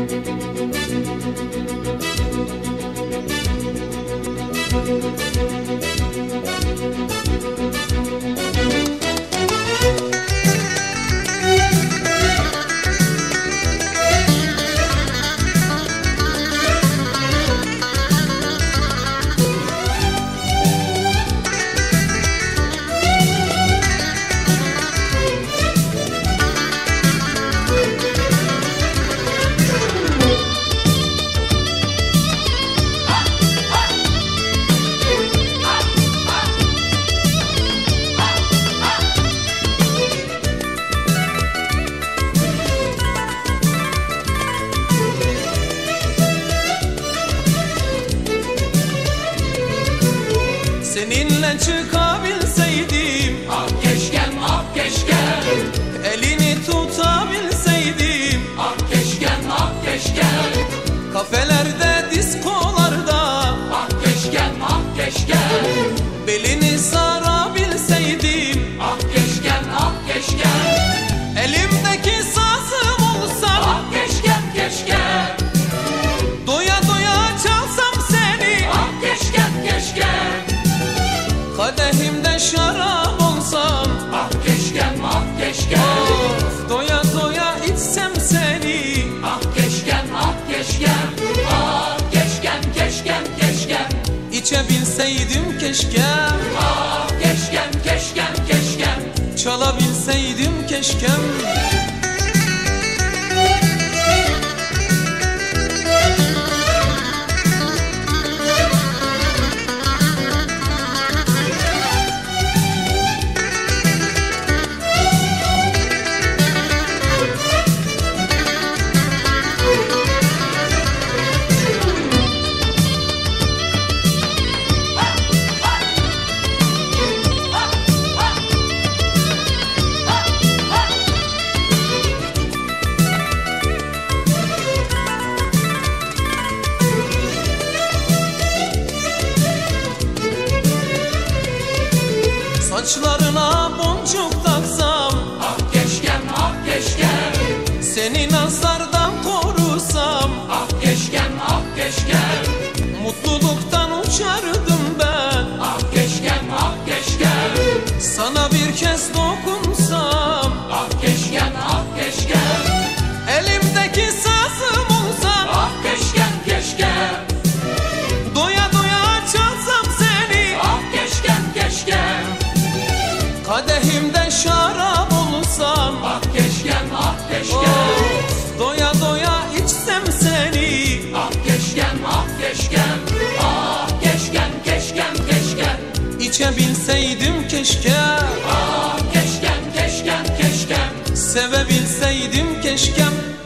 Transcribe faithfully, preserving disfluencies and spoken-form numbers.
Seninle çıkabilseydim, ah keşkem, ah keşkem. elini tutabilseydim, ah keşkem, ah keşkem. kafelerde, diskolarda, ah keşkem, ah keşkem. belini sarabilseydim, ah keşkem, ah keşkem. elimdeki sazım olsam, ah keşkem, keşkem. doya doya çalsam seni, ah keşkem, keşkem. kadehimde şarap olsam, ah keşkem, ah keşkem. of, doya doya içsem seni, ah keşkem, ah keşkem. ah keşkem, keşkem, keşkem. içebilseydim keşkem, ah keşkem, keşkem, keşkem. çalabilseydim keşkem. Saçlarına boncuk taksam, ah keşkem, ah keşkem. seni nazardan korusam, ah keşkem, ah keşkem. mutluluktan uçardım ben. ah keşkem, ah keşkem. Sana bir kez dokunsam, ah keşkem, ah keşkem. elimdeki sazım olsam, ah keşkem, keşkem. doya doya çalsam seni, ah keşkem, keşkem. kadehimde şarap olsam, ah keşkem, ah keşkem. of, doya doya içsem seni, ah keşkem, ah keşkem. ah keşkem, keşkem, keşkem. içebilseydim keşkem, ah keşkem, keşkem, keşkem. sevebilseydim keşkem.